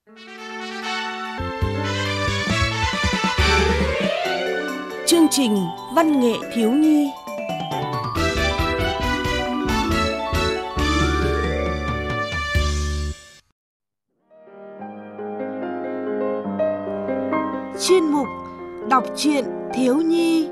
Chương trình Văn nghệ thiếu nhi. Chuyên mục đọc truyện thiếu nhi.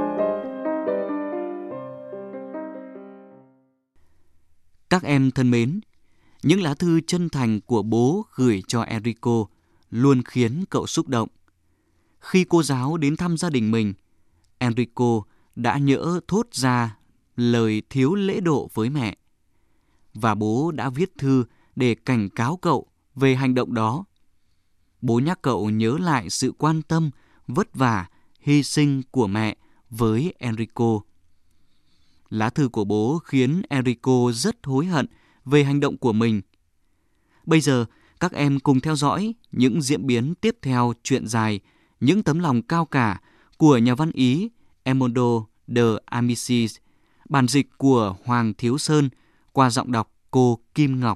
Các em thân mến, những lá thư chân thành của bố gửi cho Enrico luôn khiến cậu xúc động. Khi cô giáo đến thăm gia đình mình, Enrico đã nhỡ thốt ra lời thiếu lễ độ với mẹ. Và bố đã viết thư để cảnh cáo cậu về hành động đó. Bố nhắc cậu nhớ lại sự quan tâm, vất vả, hy sinh của mẹ với Enrico. Lá thư của bố khiến Enrico rất hối hận về hành động của mình. Bây giờ, các em cùng theo dõi những diễn biến tiếp theo truyện dài Những tấm lòng cao cả của nhà văn Ý Edmondo de Amicis, bản dịch của Hoàng Thiếu Sơn qua giọng đọc cô Kim Ngọc.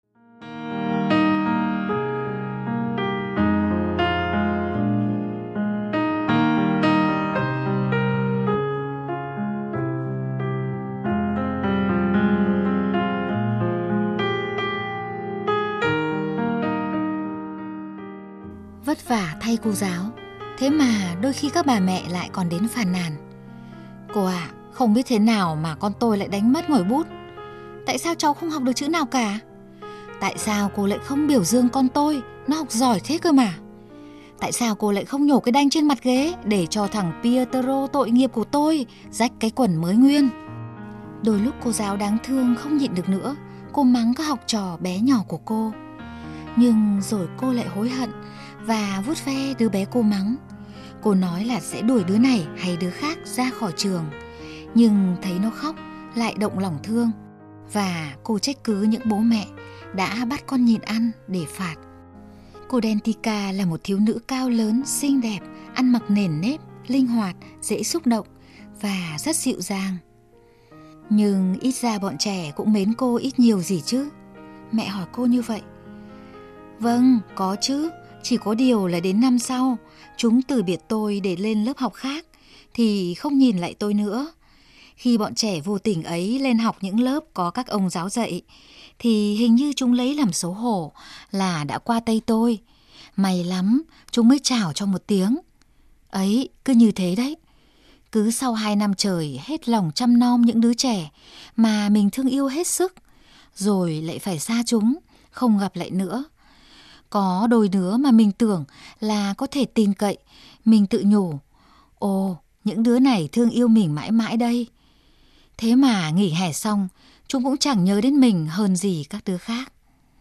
Vất vả thay cô giáo, thế mà đôi khi các bà mẹ lại còn đến phàn nàn. Cô ạ, không biết thế nào mà con tôi lại đánh mất ngòi bút. Tại sao cháu không học được chữ nào cả? Tại sao cô lại không biểu dương con tôi, nó học giỏi thế cơ mà? Tại sao cô lại không nhổ cái đanh trên mặt ghế để cho thằng Pietro tội nghiệp của tôi rách cái quần mới nguyên? Đôi lúc cô giáo đáng thương không nhịn được nữa, cô mắng các học trò bé nhỏ của cô. Nhưng rồi cô lại hối hận và vuốt ve đứa bé cô mắng. Cô nói là sẽ đuổi đứa này hay đứa khác ra khỏi trường, nhưng thấy nó khóc lại động lòng thương. Và cô trách cứ những bố mẹ đã bắt con nhịn ăn để phạt. Cô Dentica là một thiếu nữ cao lớn, xinh đẹp, ăn mặc nền nếp, linh hoạt, dễ xúc động và rất dịu dàng. Nhưng ít ra bọn trẻ cũng mến cô ít nhiều gì chứ? Mẹ hỏi cô như vậy. Vâng, có chứ. Chỉ có điều là đến năm sau, chúng từ biệt tôi để lên lớp học khác, thì không nhìn lại tôi nữa. Khi bọn trẻ vô tình ấy lên học những lớp có các ông giáo dạy, thì hình như chúng lấy làm xấu hổ là đã qua tay tôi. May lắm, chúng mới chào cho một tiếng. Ấy, cứ như thế đấy. Cứ sau 2 năm trời hết lòng chăm nom những đứa trẻ mà mình thương yêu hết sức, rồi lại phải xa chúng, không gặp lại nữa. Có đôi đứa mà mình tưởng là có thể tin cậy, mình tự nhủ, ồ, những đứa này thương yêu mình mãi mãi đây. Thế mà nghỉ hè xong, chúng cũng chẳng nhớ đến mình hơn gì các đứa khác.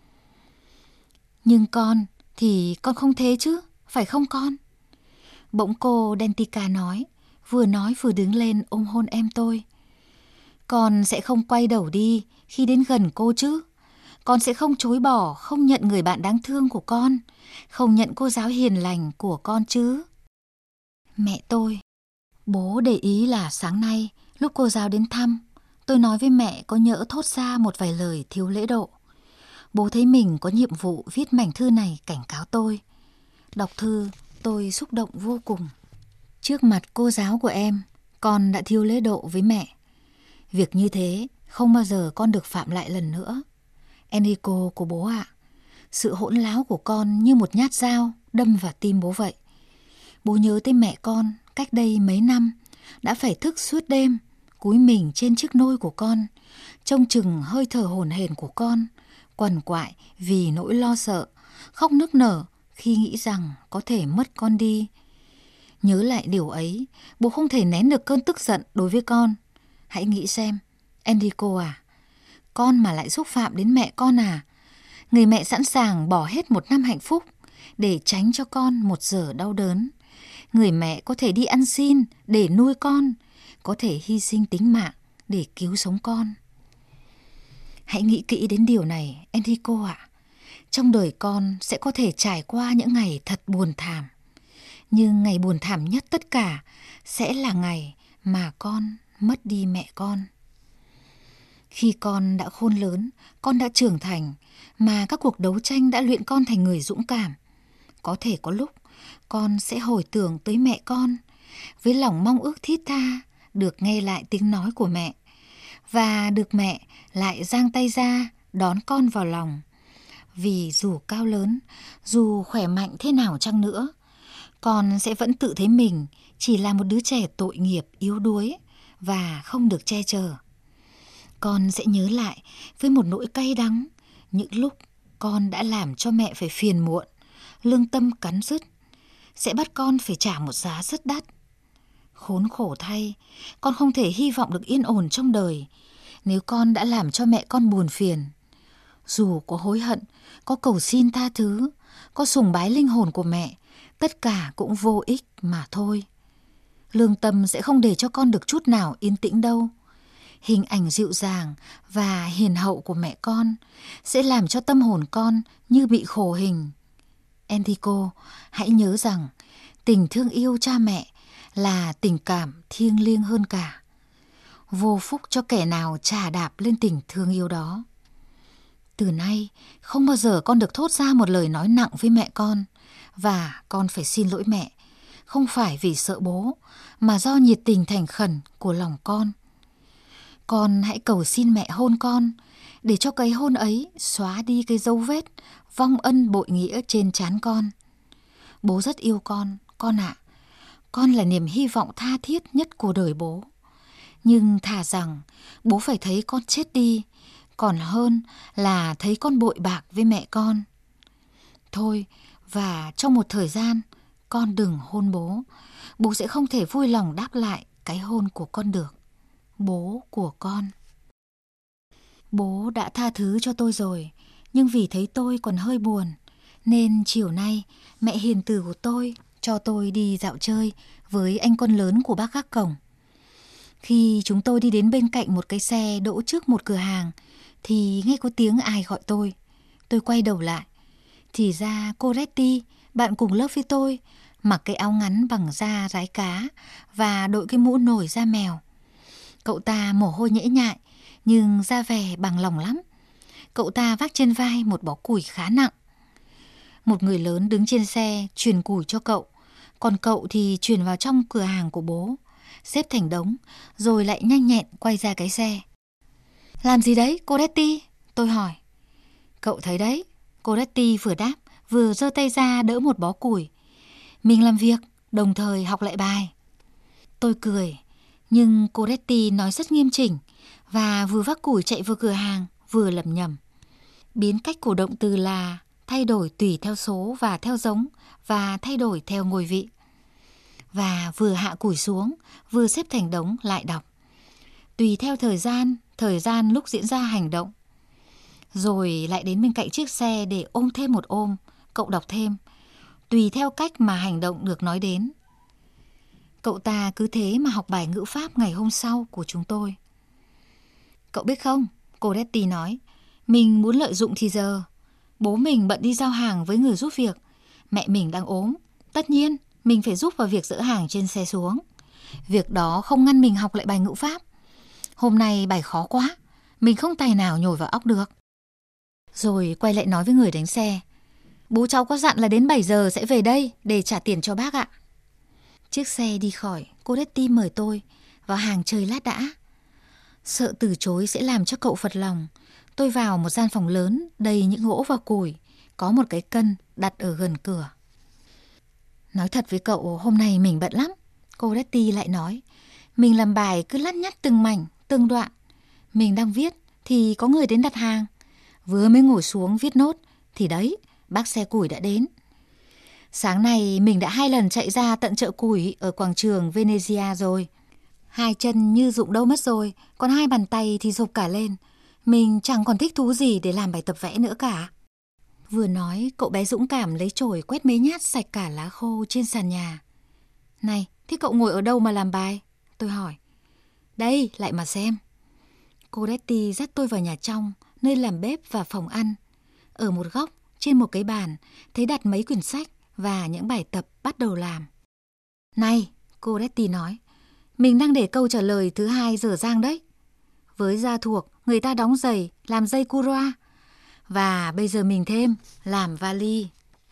Nhưng con thì con không thế chứ, phải không con? Bỗng cô Dentica nói vừa đứng lên ôm hôn em tôi. Con sẽ không quay đầu đi khi đến gần cô chứ? Con sẽ không chối bỏ, không nhận người bạn đáng thương của con, không nhận cô giáo hiền lành của con chứ? Mẹ tôi. Bố để ý là sáng nay, lúc cô giáo đến thăm, tôi nói với mẹ có nhỡ thốt ra một vài lời thiếu lễ độ. Bố thấy mình có nhiệm vụ viết mảnh thư này cảnh cáo tôi. Đọc thư, tôi xúc động vô cùng. Trước mặt cô giáo của em, con đã thiếu lễ độ với mẹ. Việc như thế, không bao giờ con được phạm lại lần nữa. Enrico của bố ạ, sự hỗn láo của con như một nhát dao đâm vào tim bố vậy. Bố nhớ tới mẹ con cách đây mấy năm đã phải thức suốt đêm, cúi mình trên chiếc nôi của con, trông chừng hơi thở hổn hển của con, quằn quại vì nỗi lo sợ, khóc nức nở khi nghĩ rằng có thể mất con đi. Nhớ lại điều ấy, bố không thể nén được cơn tức giận đối với con. Hãy nghĩ xem, Enrico à, con mà lại xúc phạm đến mẹ con à? Người mẹ sẵn sàng bỏ hết 1 năm hạnh phúc để tránh cho con 1 giờ đau đớn. Người mẹ có thể đi ăn xin để nuôi con, có thể hy sinh tính mạng để cứu sống con. Hãy nghĩ kỹ đến điều này, Enrico ạ. Trong đời con sẽ có thể trải qua những ngày thật buồn thảm. Nhưng ngày buồn thảm nhất tất cả sẽ là ngày mà con mất đi mẹ con. Khi con đã khôn lớn, con đã trưởng thành, mà các cuộc đấu tranh đã luyện con thành người dũng cảm. Có thể có lúc con sẽ hồi tưởng tới mẹ con, với lòng mong ước thiết tha được nghe lại tiếng nói của mẹ, và được mẹ lại giang tay ra đón con vào lòng. Vì dù cao lớn, dù khỏe mạnh thế nào chăng nữa, con sẽ vẫn tự thấy mình chỉ là một đứa trẻ tội nghiệp, yếu đuối và không được che chở. Con sẽ nhớ lại với một nỗi cay đắng những lúc con đã làm cho mẹ phải phiền muộn, lương tâm cắn rứt, sẽ bắt con phải trả một giá rất đắt. Khốn khổ thay, con không thể hy vọng được yên ổn trong đời nếu con đã làm cho mẹ con buồn phiền. Dù có hối hận, có cầu xin tha thứ, có sùng bái linh hồn của mẹ, tất cả cũng vô ích mà thôi. Lương tâm sẽ không để cho con được chút nào yên tĩnh đâu. Hình ảnh dịu dàng và hiền hậu của mẹ con sẽ làm cho tâm hồn con như bị khổ hình. Enrico, hãy nhớ rằng tình thương yêu cha mẹ là tình cảm thiêng liêng hơn cả. Vô phúc cho kẻ nào chà đạp lên tình thương yêu đó. Từ nay, không bao giờ con được thốt ra một lời nói nặng với mẹ con, và con phải xin lỗi mẹ, không phải vì sợ bố, mà do nhiệt tình thành khẩn của lòng con. Con hãy cầu xin mẹ hôn con, để cho cái hôn ấy xóa đi cái dấu vết vong ân bội nghĩa trên trán con. Bố rất yêu con ạ. Con là niềm hy vọng tha thiết nhất của đời bố. Nhưng thà rằng bố phải thấy con chết đi, còn hơn là thấy con bội bạc với mẹ con. Thôi, và trong một thời gian, con đừng hôn bố. Bố sẽ không thể vui lòng đáp lại cái hôn của con được. Bố của con. Bố đã tha thứ cho tôi rồi, nhưng vì thấy tôi còn hơi buồn, nên chiều nay mẹ hiền từ của tôi cho tôi đi dạo chơi với anh con lớn của bác gác cổng. Khi chúng tôi đi đến bên cạnh một cái xe đỗ trước một cửa hàng, thì nghe có tiếng ai gọi tôi. Tôi quay đầu lại. Thì ra cô Retty, bạn cùng lớp với tôi, mặc cái áo ngắn bằng da rái cá và đội cái mũ nổi da mèo. Cậu ta mồ hôi nhễ nhại, nhưng ra vẻ bằng lòng lắm. Cậu ta vác trên vai một bó củi khá nặng. Một người lớn đứng trên xe truyền củi cho cậu, còn cậu thì truyền vào trong cửa hàng của bố, xếp thành đống, rồi lại nhanh nhẹn quay ra cái xe. Làm gì đấy, cô Retty? Tôi hỏi. Cậu thấy đấy, cô Retty vừa đáp, vừa giơ tay ra đỡ một bó củi. Mình làm việc, đồng thời học lại bài. Tôi cười, nhưng cô Retty nói rất nghiêm chỉnh, và vừa vác củi chạy vào cửa hàng, vừa lẩm nhẩm. Biến cách của động từ là thay đổi tùy theo số và theo giống, và thay đổi theo ngôi vị. Và vừa hạ củi xuống, vừa xếp thành đống lại đọc. Tùy theo thời gian lúc diễn ra hành động. Rồi lại đến bên cạnh chiếc xe để ôm thêm một ôm, cậu đọc thêm. Tùy theo cách mà hành động được nói đến. Cậu ta cứ thế mà học bài ngữ pháp ngày hôm sau của chúng tôi. Cậu biết không, cô Retty nói, mình muốn lợi dụng thì giờ. Bố mình bận đi giao hàng với người giúp việc. Mẹ mình đang ốm. Tất nhiên, mình phải giúp vào việc dỡ hàng trên xe xuống. Việc đó không ngăn mình học lại bài ngữ pháp. Hôm nay bài khó quá, mình không tài nào nhồi vào óc được. Rồi quay lại nói với người đánh xe. Bố cháu có dặn là đến 7 giờ sẽ về đây để trả tiền cho bác ạ. Chiếc xe đi khỏi, cô Retty mời tôi vào hàng chơi lát đã. Sợ từ chối sẽ làm cho cậu phật lòng, tôi vào một gian phòng lớn đầy những gỗ và củi, có một cái cân đặt ở gần cửa. Nói thật với cậu, hôm nay mình bận lắm. Cô Retty lại nói. Mình làm bài cứ lắt nhắt từng mảnh, từng đoạn. Mình đang viết thì có người đến đặt hàng. Vừa mới ngồi xuống viết nốt thì đấy, bác xe củi đã đến. Sáng nay mình đã 2 lần chạy ra tận chợ củi ở quảng trường Venezia rồi. 2 chân như rụng đâu mất rồi, còn 2 bàn tay thì rục cả lên. Mình chẳng còn thích thú gì để làm bài tập vẽ nữa cả. Vừa nói, cậu bé dũng cảm lấy chổi quét mấy nhát sạch cả lá khô trên sàn nhà. Này, thế cậu ngồi ở đâu mà làm bài? Tôi hỏi. Đây, lại mà xem. Cô Retty dắt tôi vào nhà trong, nơi làm bếp và phòng ăn. Ở một góc, trên một cái bàn, thấy đặt mấy quyển sách và những bài tập bắt đầu làm. Này, cô Retty nói, mình đang để câu trả lời thứ 2 dở dang đấy. với da thuộc, người ta đóng giày, làm dây cura. Và bây giờ mình thêm làm vali.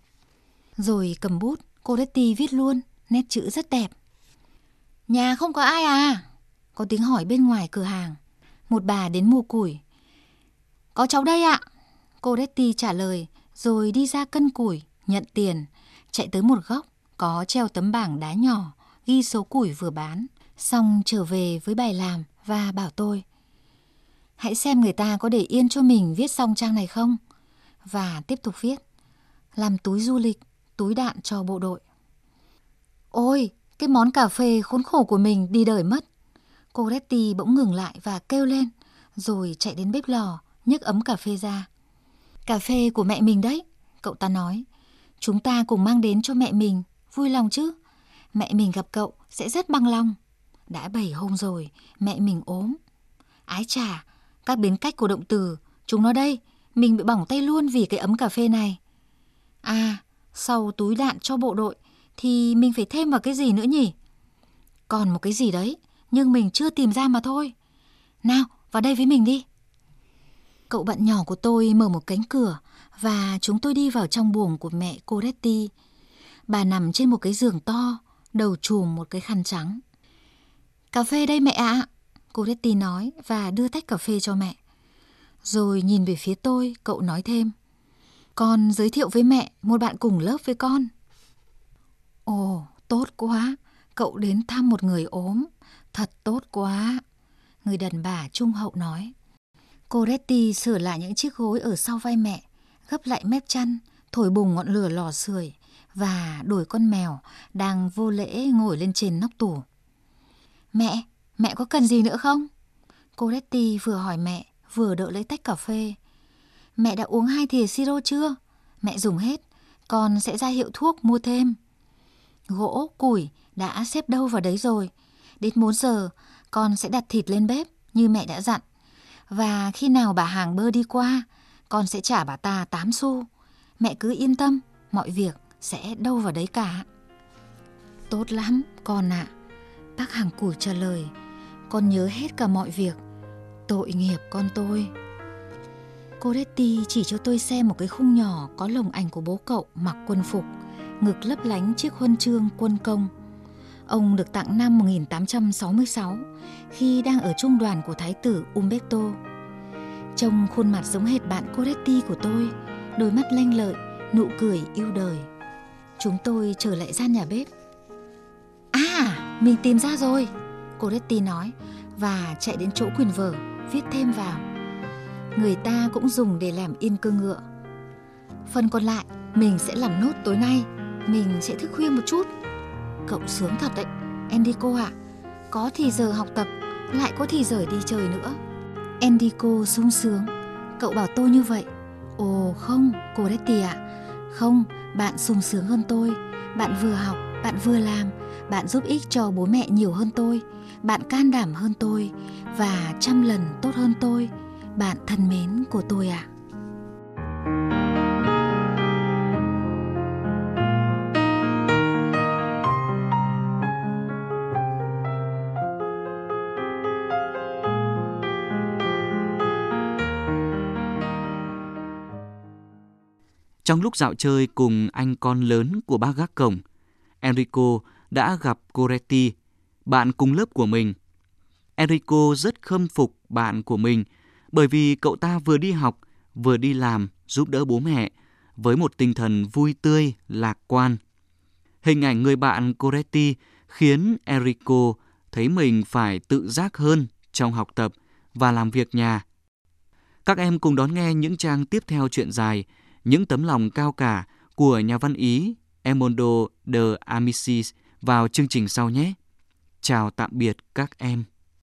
Rồi cầm bút, cô Letty viết luôn, nét chữ rất đẹp. Nhà không có ai à? Có tiếng hỏi bên ngoài cửa hàng. Một bà đến mua củi. Có cháu đây ạ. Cô Letty trả lời, rồi đi ra cân củi, nhận tiền, chạy tới một góc, có treo tấm bảng đá nhỏ, ghi số củi vừa bán. Xong trở về với bài làm và bảo tôi, hãy xem người ta có để yên cho mình viết xong trang này không. Và tiếp tục viết, làm túi du lịch, túi đạn cho bộ đội. Ôi, cái món cà phê khốn khổ của mình đi đời mất. Cô Letty bỗng ngừng lại và kêu lên, rồi chạy đến bếp lò, nhấc ấm cà phê ra. Cà phê của mẹ mình đấy, cậu ta nói. Chúng ta cùng mang đến cho mẹ mình, vui lòng chứ. Mẹ mình gặp cậu sẽ rất bằng lòng. Đã 7 hôm rồi, mẹ mình ốm. Ái chà, các biến cách của động từ, chúng nó đây, mình bị bỏng tay luôn vì cái ấm cà phê này. À, sau túi đạn cho bộ đội thì mình phải thêm vào cái gì nữa nhỉ? Còn một cái gì đấy, nhưng mình chưa tìm ra mà thôi. Nào, vào đây với mình đi. Cậu bạn nhỏ của tôi mở một cánh cửa và chúng tôi đi vào trong buồng của mẹ cô Letty. Bà nằm trên một cái giường to, đầu trùm một cái khăn trắng. Cà phê đây mẹ ạ, cô Letty nói và đưa tách cà phê cho mẹ. Rồi nhìn về phía tôi, cậu nói thêm, con giới thiệu với mẹ một bạn cùng lớp với con. Ồ, tốt quá, cậu đến thăm một người ốm, thật tốt quá, người đàn bà trung hậu nói. Cô Letty sửa lại những chiếc gối ở sau vai mẹ, gấp lại mép chăn, thổi bùng ngọn lửa lò sưởi và đổi con mèo đang vô lễ ngồi lên trên nóc tủ. Mẹ có cần gì nữa không? Cô Letty vừa hỏi mẹ, vừa đỡ lấy tách cà phê. Mẹ đã uống 2 thìa siro chưa? Mẹ dùng hết, con sẽ ra hiệu thuốc mua thêm. Gỗ, củi đã xếp đâu vào đấy rồi. Đến 4 giờ, con sẽ đặt thịt lên bếp như mẹ đã dặn. Và khi nào bà hàng bơ đi qua, con sẽ trả bà ta 8 xu. Mẹ cứ yên tâm, mọi việc sẽ đâu vào đấy cả. Tốt lắm, con ạ. Bác hàng củi trả lời, con nhớ hết cả mọi việc. Tội nghiệp con tôi. Cô Letty chỉ cho tôi xem một cái khung nhỏ có lồng ảnh của bố cậu mặc quân phục, ngực lấp lánh chiếc huân chương quân công. Ông được tặng năm 1866 khi đang ở trung đoàn của Thái tử Umberto. Trông khuôn mặt giống hệt bạn cô Letty của tôi, đôi mắt lanh lợi, nụ cười yêu đời. Chúng tôi trở lại gian nhà bếp. À, mình tìm ra rồi, cô Letty nói và chạy đến chỗ quyển vở, viết thêm vào. Người ta cũng dùng để làm yên cơ ngựa. Phần còn lại mình sẽ làm nốt tối nay. Mình sẽ thức khuya một chút. Cậu sướng thật đấy, Enrico ạ. Có thì giờ học tập, lại có thì giờ đi chơi nữa. Enrico sung sướng. Cậu bảo tôi như vậy. Ồ không, cô Letty ạ. Không, bạn sung sướng hơn tôi. Bạn vừa học, bạn vừa làm. Bạn giúp ích cho bố mẹ nhiều hơn tôi. Bạn can đảm hơn tôi và 100 lần tốt hơn tôi. Bạn thân mến của tôi ạ. Trong lúc dạo chơi cùng anh con lớn của bác gác cổng, Enrico đã gặp Coretti, bạn cùng lớp của mình. Enrico rất khâm phục bạn của mình bởi vì cậu ta vừa đi học, vừa đi làm giúp đỡ bố mẹ với một tinh thần vui tươi, lạc quan. Hình ảnh người bạn Coretti khiến Enrico thấy mình phải tự giác hơn trong học tập và làm việc nhà. Các em cùng đón nghe những trang tiếp theo truyện dài Những tấm lòng cao cả của nhà văn Ý Edmondo de Amicis vào chương trình sau nhé. Chào tạm biệt các em.